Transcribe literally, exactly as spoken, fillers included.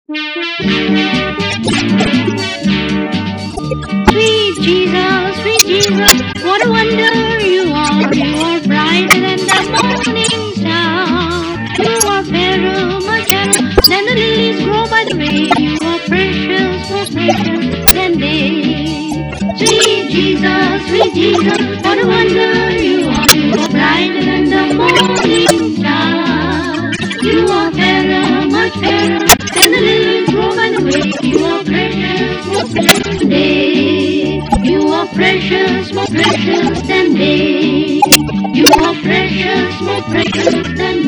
Sweet Jesus, sweet Jesus, what a wonder you are. You are brighter than the morning star. You are fairer, much fairer than the lilies grow by the way. You are precious, more precious than they. Sweet Jesus, sweet Jesus, what a wonder you are. You are brighter than the morning star. You are fairer, much fairer than the lilies grow by the way. You are precious, more precious than they. You are precious, more precious than they. You are precious, more precious than